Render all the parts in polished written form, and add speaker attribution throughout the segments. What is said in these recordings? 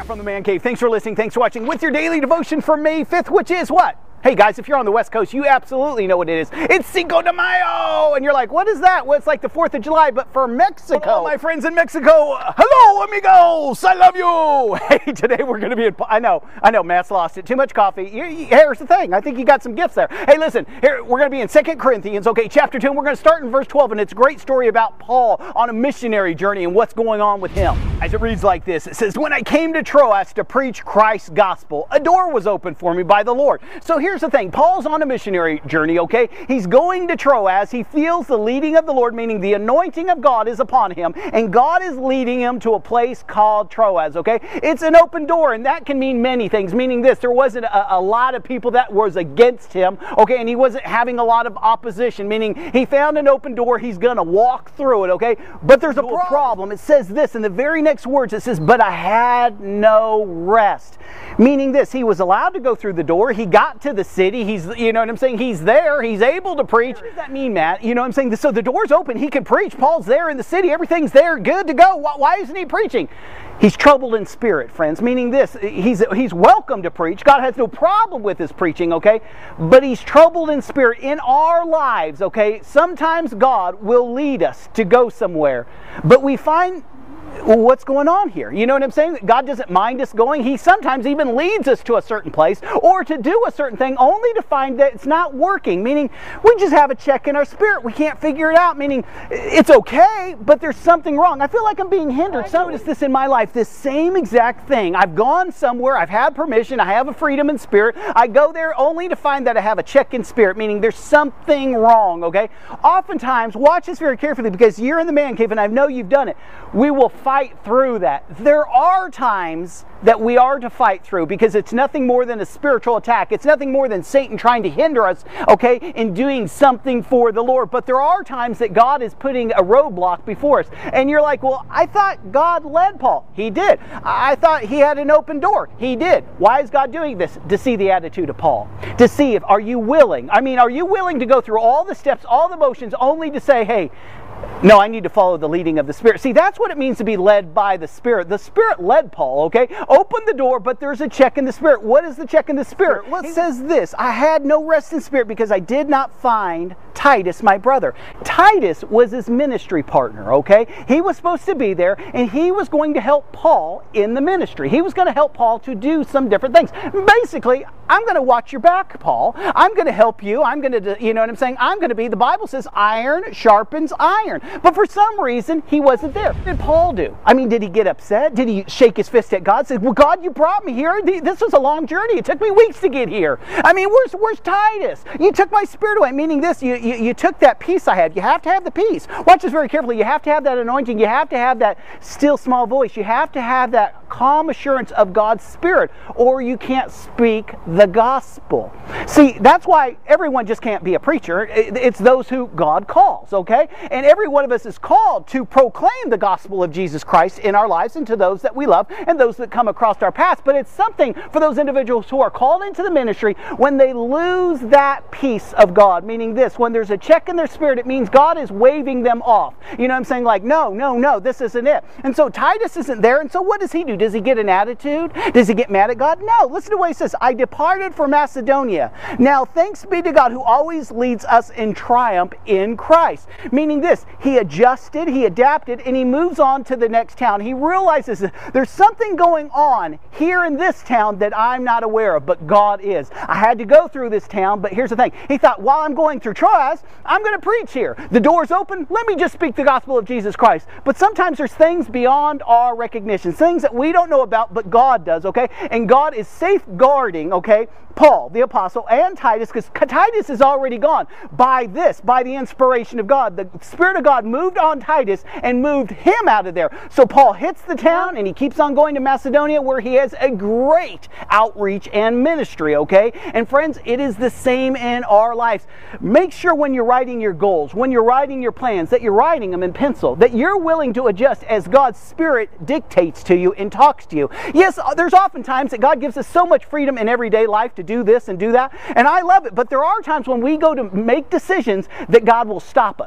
Speaker 1: Matt from the Man Cave. Thanks for listening. Thanks for watching. With your daily devotion from May 5th, which is what? Hey guys, if you're on the West Coast, you absolutely know what it is. It's Cinco de Mayo! And you're like, what is that? Well, it's like the 4th of July, but for Mexico. Hello, my friends in Mexico. Hello, amigos! I love you! Hey, today we're going to be in... I know, Matt's lost it. Too much coffee. Here's the thing. I think you got some gifts there. Hey, listen, here we're going to be in 2 Corinthians, okay, chapter 2, and we're going to start in verse 12, and it's a great story about Paul on a missionary journey and what's going on with him. As it reads like this, it says, when I came to Troas to preach Christ's gospel, a door was opened for me by the Lord. So here's the thing. Paul's on a missionary journey, okay? He's going to Troas. He feels the leading of the Lord, meaning the anointing of God is upon him, and God is leading him to a place called Troas, okay? It's an open door, and that can mean many things, meaning this. There wasn't a lot of people that was against him, okay? And he wasn't having a lot of opposition, meaning he found an open door. He's going to walk through it, okay? But there's a problem. It says this in the very next words. It says, but I had no rest. Meaning this, he was allowed to go through the door. He got to the city. He's, you know what I'm saying? He's there. He's able to preach. What does that mean, Matt? You know what I'm saying? So the door's open. He can preach. Paul's there in the city. Everything's there. Good to go. Why isn't he preaching? He's troubled in spirit, friends. Meaning this, he's welcome to preach. God has no problem with his preaching, okay? But he's troubled in spirit in our lives, okay? Sometimes God will lead us to go somewhere. But we find... what's going on here? You know what I'm saying? God doesn't mind us going. He sometimes even leads us to a certain place or to do a certain thing only to find that it's not working, meaning we just have a check in our spirit. We can't figure it out, meaning it's okay, but there's something wrong. I feel like I'm being hindered. So notice this in my life, this same exact thing. I've gone somewhere, I've had permission, I have a freedom in spirit. I go there only to find that I have a check in spirit, meaning there's something wrong, okay? Oftentimes, watch this very carefully because you're in the man cave and I know you've done it. We will fight through that. There are times that we are to fight through because it's nothing more than a spiritual attack. It's nothing more than Satan trying to hinder us, okay, in doing something for the Lord. But there are times that God is putting a roadblock before us. And you're like, well, I thought God led Paul. He did. I thought he had an open door. He did. Why is God doing this? To see the attitude of Paul. To see if, are you willing? I mean, are you willing to go through all the steps, all the motions, only to say, hey, no, I need to follow the leading of the Spirit. See, that's what it means to be led by the Spirit. The Spirit led Paul, okay? Open the door, but there's a check in the Spirit. What is the check in the Spirit? Well, it says this, I had no rest in spirit because I did not find Titus, my brother. Titus was his ministry partner, okay? He was supposed to be there, and he was going to help Paul in the ministry. He was going to help Paul to do some different things. Basically, I'm going to watch your back, Paul. I'm going to help you. I'm going to, you know what I'm saying? I'm going to be, the Bible says, iron sharpens iron. But for some reason, he wasn't there. What did Paul do? I mean, did he get upset? Did he shake his fist at God? Say, well, God, you brought me here. This was a long journey. It took me weeks to get here. I mean, where's Titus? You took my spirit away. Meaning this, you took that peace I had. You have to have the peace. Watch this very carefully. You have to have that anointing. You have to have that still small voice. You have to have that calm assurance of God's Spirit, or you can't speak the gospel. See, that's why everyone just can't be a preacher. It's those who God calls, okay? And every one of us is called to proclaim the gospel of Jesus Christ in our lives and to those that we love and those that come across our paths. But it's something for those individuals who are called into the ministry when they lose that peace of God, meaning this, when there's a check in their spirit, it means God is waving them off. You know what I'm saying? Like, no, this isn't it. And so Titus isn't there, and so what does he do? Does he get an attitude? Does he get mad at God? No. Listen to what he says. I departed for Macedonia. Now, thanks be to God who always leads us in triumph in Christ. Meaning this, he adjusted, he adapted, and he moves on to the next town. He realizes that there's something going on here in this town that I'm not aware of, but God is. I had to go through this town, but here's the thing. He thought, while I'm going through Troas, I'm going to preach here. The door's open. Let me just speak the gospel of Jesus Christ. But sometimes there's things beyond our recognition, things that we don't know about, but God does, okay? And God is safeguarding, okay, Paul, the apostle, and Titus, because Titus is already gone. By the inspiration of God, the Spirit of God moved on Titus and moved him out of there. So Paul hits the town and he keeps on going to Macedonia where he has a great outreach and ministry, okay? And friends, it is the same in our lives. Make sure when you're writing your goals, when you're writing your plans, that you're writing them in pencil, that you're willing to adjust as God's Spirit dictates to you and talks to you. Yes, there's often times that God gives us so much freedom in everyday life to do this and do that, and I love it, but there are times when we go to make decisions that God will stop us.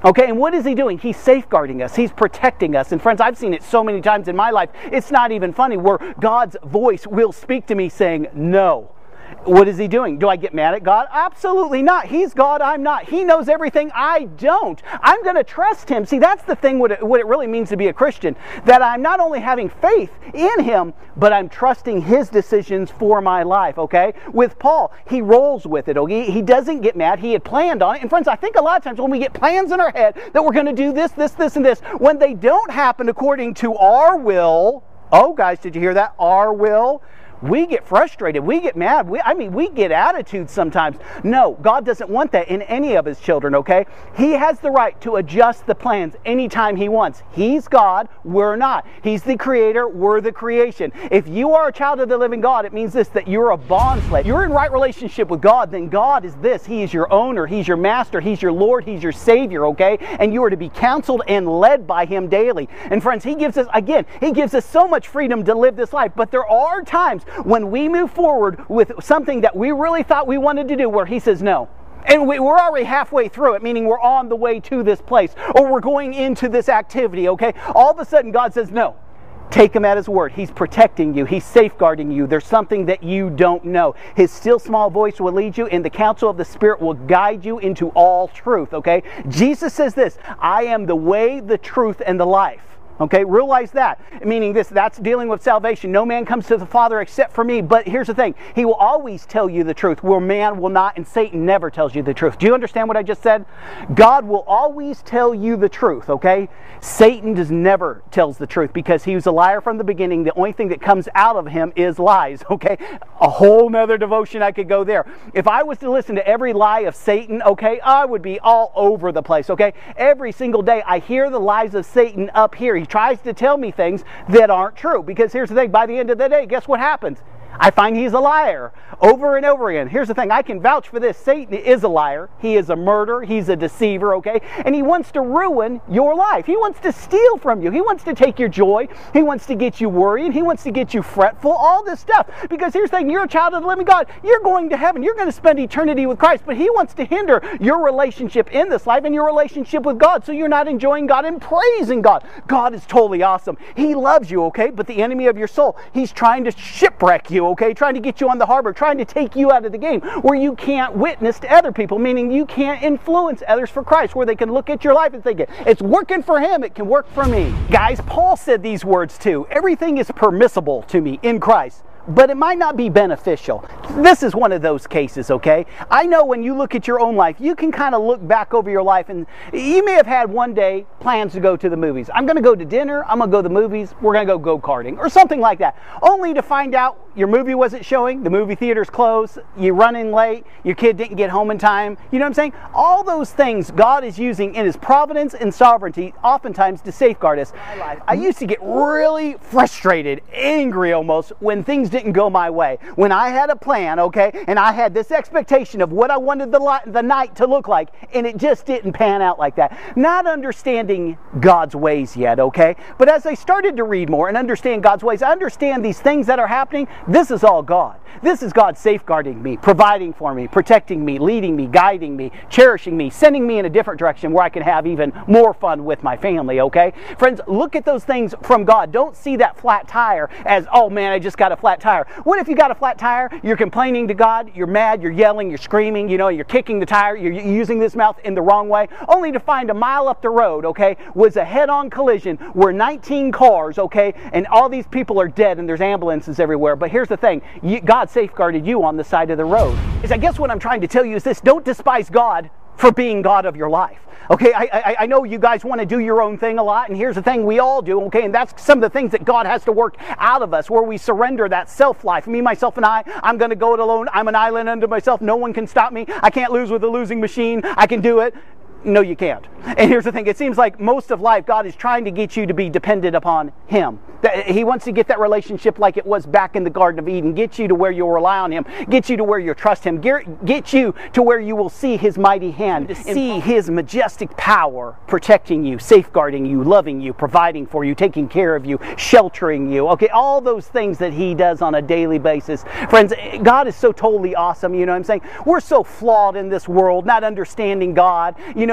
Speaker 1: Okay, and what is he doing? He's safeguarding us. He's protecting us. And friends, I've seen it so many times in my life, it's not even funny, where God's voice will speak to me saying, no. What is he doing? Do I get mad at God? Absolutely not. He's God, I'm not. He knows everything, I don't. I'm going to trust him. See, that's the thing, what it really means to be a Christian, that I'm not only having faith in him, but I'm trusting his decisions for my life, okay? With Paul, he rolls with it, okay? He doesn't get mad. He had planned on it. And friends, I think a lot of times when we get plans in our head that we're going to do this, this, this, and this, when they don't happen according to our will, oh guys, did you hear that? Our will. We get frustrated, we get mad, we get attitudes sometimes. No, God doesn't want that in any of his children, okay? He has the right to adjust the plans anytime he wants. He's God, we're not. He's the creator, we're the creation. If you are a child of the living God, it means this, that you're a bond slave. You're in right relationship with God, then God is this. He is your owner, he's your master, he's your Lord, he's your Savior, okay? And you are to be counseled and led by him daily. And friends, he gives us, again, he gives us so much freedom to live this life, but there are times when we move forward with something that we really thought we wanted to do where he says no. And we're already halfway through it, meaning we're on the way to this place, or we're going into this activity, okay? All of a sudden God says no. Take him at his word. He's protecting you. He's safeguarding you. There's something that you don't know. His still small voice will lead you, and the counsel of the Spirit will guide you into all truth, okay? Jesus says this, I am the way, the truth, and the life. Okay, realize that. Meaning this, that's dealing with salvation. No man comes to the Father except for me. But here's the thing. He will always tell you the truth, where man will not, and Satan never tells you the truth. Do you understand what I just said? God will always tell you the truth, okay? Satan never tells the truth, because he was a liar from the beginning. The only thing that comes out of him is lies, okay? A whole nother devotion I could go there. If I was to listen to every lie of Satan, okay, I would be all over the place, okay? Every single day I hear the lies of Satan up here. He tries to tell me things that aren't true, because here's the thing, by the end of the day, guess what happens? I find he's a liar over and over again. Here's the thing, I can vouch for this. Satan is a liar. He is a murderer. He's a deceiver, okay? And he wants to ruin your life. He wants to steal from you. He wants to take your joy. He wants to get you worried. He wants to get you fretful, all this stuff. Because here's the thing, you're a child of the living God. You're going to heaven. You're going to spend eternity with Christ. But he wants to hinder your relationship in this life and your relationship with God, so you're not enjoying God and praising God. God is totally awesome. He loves you, okay? But the enemy of your soul, he's trying to shipwreck you, okay? Trying to get you on the harbor, trying to take you out of the game, where you can't witness to other people, meaning you can't influence others for Christ, where they can look at your life and think, it's working for him, it can work for me. Guys, Paul said these words too. Everything is permissible to me in Christ, but it might not be beneficial. This is one of those cases, okay? I know when you look at your own life, you can kind of look back over your life, and you may have had one day plans to go to the movies. I'm going to go to dinner, I'm going to go to the movies, we're going to go go-karting, or something like that. Only to find out your movie wasn't showing, the movie theater's closed, you're running late, your kid didn't get home in time. You know what I'm saying? All those things God is using in his providence and sovereignty oftentimes to safeguard us. I used to get really frustrated, angry almost, when things didn't go my way. When I had a plan, okay, and I had this expectation of what I wanted the night to look like, and it just didn't pan out like that. Not understanding God's ways yet, okay? But as I started to read more and understand God's ways, I understand these things that are happening. This is all God. This is God safeguarding me, providing for me, protecting me, leading me, guiding me, cherishing me, sending me in a different direction where I can have even more fun with my family, okay? Friends, look at those things from God. Don't see that flat tire as, oh man, I just got a flat tire. What if you got a flat tire, you're complaining to God, you're mad, you're yelling, you're screaming, you know, you're kicking the tire, you're using this mouth in the wrong way, only to find a mile up the road, okay, was a head-on collision where 19 cars, okay, and all these people are dead and there's ambulances everywhere. But here's the thing, God safeguarded you on the side of the road. I guess what I'm trying to tell you is this: don't despise God for being God of your life. Okay, I know you guys want to do your own thing a lot, and here's the thing, we all do, okay, and that's some of the things that God has to work out of us, where we surrender that self-life. Me, myself, and I'm going to go it alone. I'm an island unto myself. No one can stop me. I can't lose with a losing machine. I can do it. No, you can't. And here's the thing, it seems like most of life, God is trying to get you to be dependent upon Him. He wants to get that relationship like it was back in the Garden of Eden, get you to where you'll rely on Him, get you to where you'll trust Him, get you to where you will see His mighty hand, to see His majestic power protecting you, safeguarding you, loving you, providing for you, taking care of you, sheltering you. Okay, all those things that He does on a daily basis. Friends, God is so totally awesome, you know what I'm saying? We're so flawed in this world, not understanding God, you know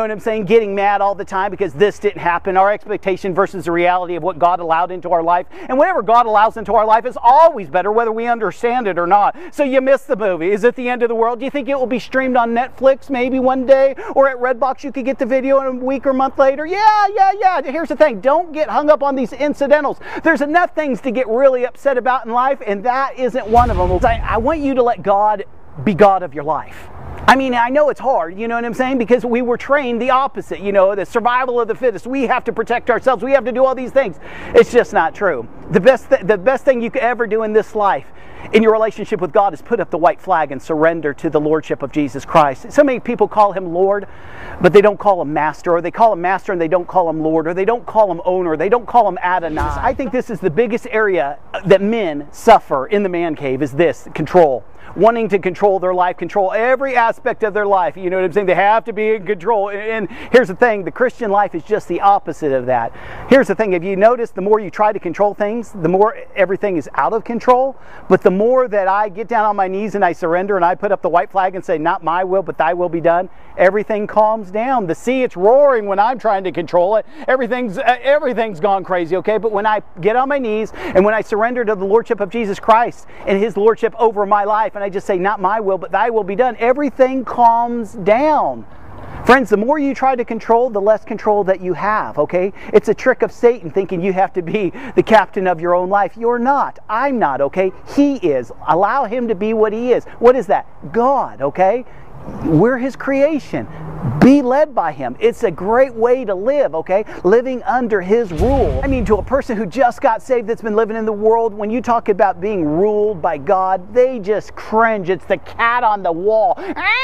Speaker 1: what I'm saying? Getting mad all the time because this didn't happen. Our expectation versus the reality of what God allowed into our life. And whatever God allows into our life is always better, whether we understand it or not. So you missed the movie. Is it the end of the world? Do you think it will be streamed on Netflix maybe one day? Or at Redbox you could get the video in a week or month later? Yeah. Here's the thing. Don't get hung up on these incidentals. There's enough things to get really upset about in life, and that isn't one of them. I want you to let God be God of your life. I mean, I know it's hard, you know what I'm saying? Because we were trained the opposite, you know, the survival of the fittest. We have to protect ourselves. We have to do all these things. It's just not true. The best thing you could ever do in this life, in your relationship with God, is put up the white flag and surrender to the Lordship of Jesus Christ. So many people call Him Lord, but they don't call Him Master, or they call Him Master and they don't call Him Lord, or they don't call Him Owner, they don't call Him Adonai. I think this is the biggest area that men suffer in the man cave, is this: control. Wanting to control their life, control every aspect of their life. You know what I'm saying? They have to be in control. And here's the thing, the Christian life is just the opposite of that. Here's the thing, have you noticed the more you try to control things, the more everything is out of control? But the more that I get down on my knees and I surrender and I put up the white flag and say, not my will, but thy will be done, everything calms down. The sea, it's roaring when I'm trying to control it. Everything's gone crazy, okay? But when I get on my knees and when I surrender to the Lordship of Jesus Christ and His Lordship over my life, and I just say, not my will, but thy will be done, everything calms down. Friends, the more you try to control, the less control that you have, okay? It's a trick of Satan, thinking you have to be the captain of your own life. You're not. I'm not, okay? He is. Allow Him to be what He is. What is that? God, okay? We're His creation. Be led by Him. It's a great way to live, okay? Living under His rule. I mean, to a person who just got saved that's been living in the world, when you talk about being ruled by God, they just cringe. It's the cat on the wall.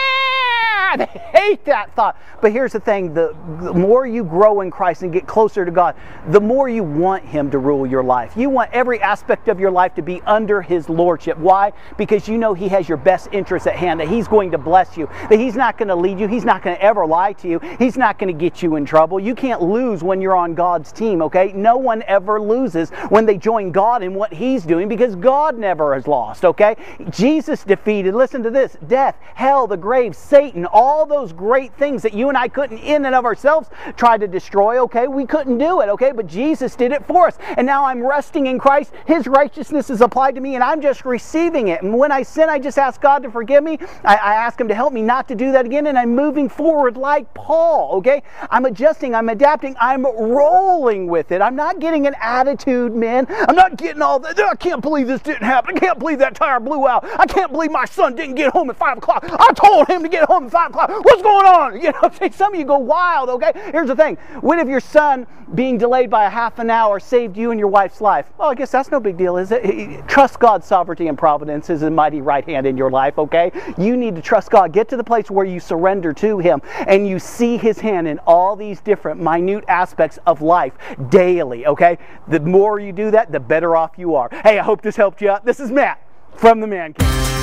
Speaker 1: They hate that thought. But here's the thing, the more you grow in Christ and get closer to God, the more you want Him to rule your life. You want every aspect of your life to be under His Lordship. Why? Because you know He has your best interests at hand, that He's going to bless you, that He's not going to lead you, He's not going to ever lie to you, He's not going to get you in trouble. You can't lose when you're on God's team, okay? No one ever loses when they join God in what He's doing, because God never has lost, okay? Jesus defeated, listen to this, death, hell, the grave, Satan, all those great things that you and I couldn't in and of ourselves try to destroy, okay? We couldn't do it, okay? But Jesus did it for us. And now I'm resting in Christ. His righteousness is applied to me, and I'm just receiving it. And when I sin, I just ask God to forgive me. I ask Him to help me not to do that again, and I'm moving forward like Paul, okay? I'm adjusting, I'm adapting, I'm rolling with it. I'm not getting an attitude, man. I'm not getting all that. I can't believe this didn't happen. I can't believe that tire blew out. I can't believe my son didn't get home at 5 o'clock. I told him to get home at 5 o'clock. What's going on? You know what I'm saying? Some of you go wild, okay? Here's the thing. What if your son being delayed by a half an hour saved you and your wife's life? Well, I guess that's no big deal, is it? Trust God's sovereignty and providence is a mighty right hand in your life, okay? You need to trust God. Get to the place where you surrender to Him and you see His hand in all these different minute aspects of life daily, okay? The more you do that, the better off you are. Hey, I hope this helped you out. This is Matt from The Man Cave.